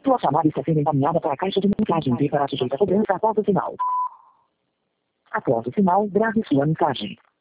Sua chamada está sendo encaminhada para a caixa de mensagem e para sujeita a cobrança após o sinal. Após o sinal, grave sua mensagem.